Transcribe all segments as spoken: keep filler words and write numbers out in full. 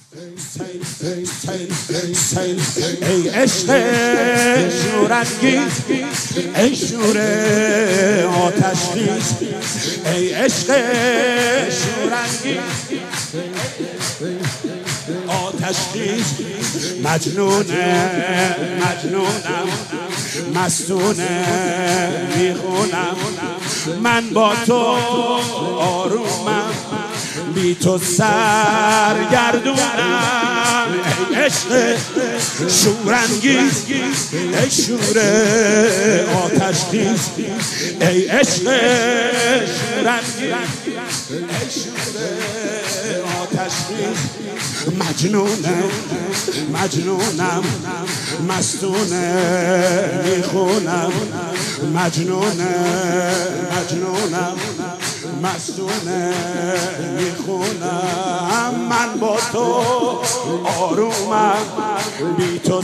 ای عشق شورانگیز، ای شور آتشخیز، ای عشق شورانگیز آتشخیز. مجنونه مجنونم، مستونه میخونم، من با تو آرومم، بی تو سرگردونم. ای عشق شورانگیز، ای شور آتشخیز، ای عشق شورانگیز، ای شور آتشخیز. مجنونه مجنونم، مستونه میخونم، مجنونه مجنونم، مستونه میخونم، من با تو آرومم، بی تو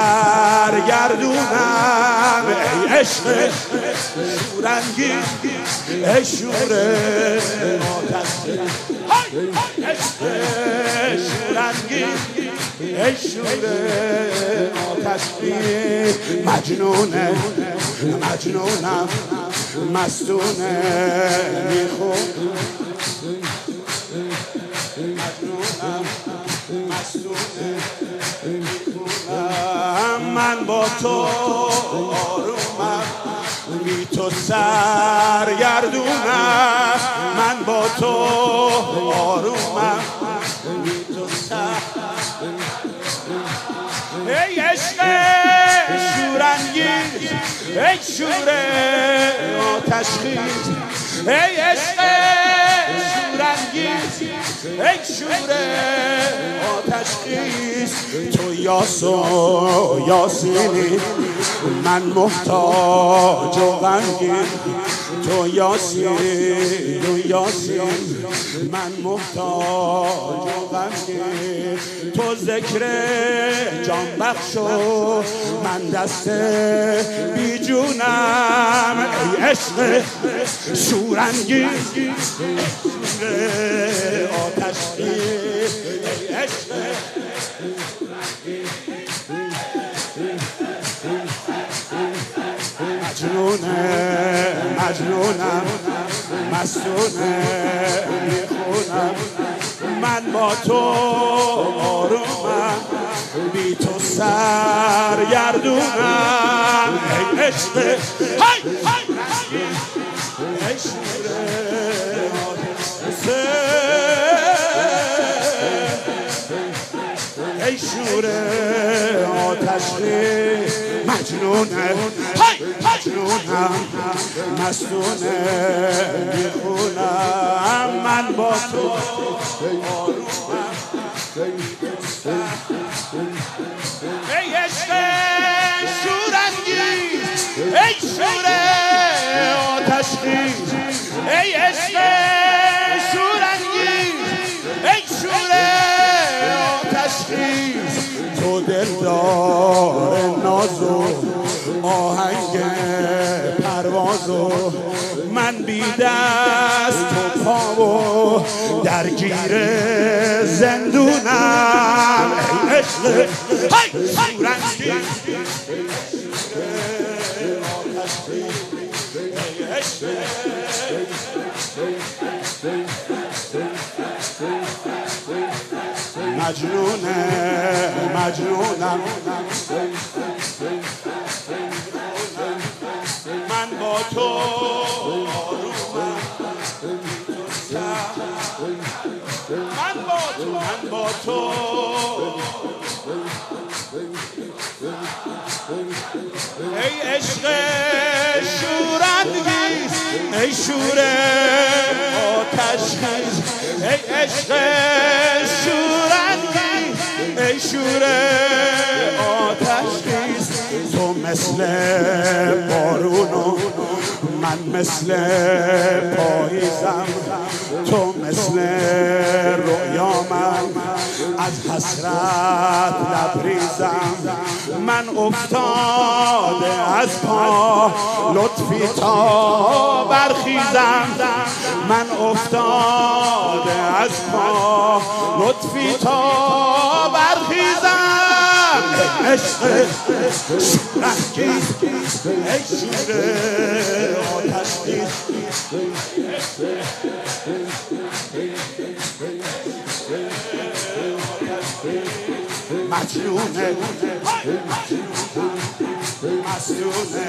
سرگردونم. ای عشق شورانگیز، ای شور آتشخیز، عشق شورانگیز، ای شور آتشخیز. مجنونه مجنونم، مستونه میخونم، مجنونم، مستونه میخونم، من با تو آرومم، بی تو سرگردونم، من با تو آرومم، بی تو سرگردونم. ای عشق شورانگیز، ای شور آتشخیز، ای عشق شورانگیز، ای شور آتشخیز. تو یاس و یاسینی، من محتاج و غمگین، تو یاسی و یاسین، من محتاج و غمگین. تو ذکر جان بخش و من دست بی جونم. ای عشق شورانگیز، آتشخیز، ای عشق مجنونه مجنونم، مستونه میخونم، من با تو آرومم، بی تو سرگردونم. ای عشق های های ای شور آتشخیز، ای شور آتشخیز. مجنونه مجنونم، مستونه میخونم، من با تو آرومم. ای عشق شورانگیز، ای شور آتشخیز، ای عشق شورانگیز، ای شور آتشخیز. تو دلدار نازو آهنگ پروازو، من بی دست و پا و درگیر زندونم. ای عشق های شورانگیز، ای عشق مجنونه مجنونم، من با تو آرومم، من با تو من با تو ای عشق شورانگیز، ای شور آتشخیز، ای عشق شورانگیز، ای شور آتشخیز. تو مثل بارونو، من مثل پاییزم، تو مثل رویامم، از حسرت لبریزم، من افتاده از پا، لطفی تا برخیزم، من افتاده از پا، لطفی تا عشق صورتگیر ای شیر آتشگیر مجنونه مستونه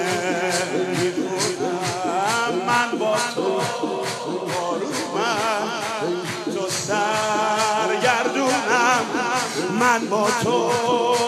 میدونم من با تو آرومم تو سرگردونم من با تو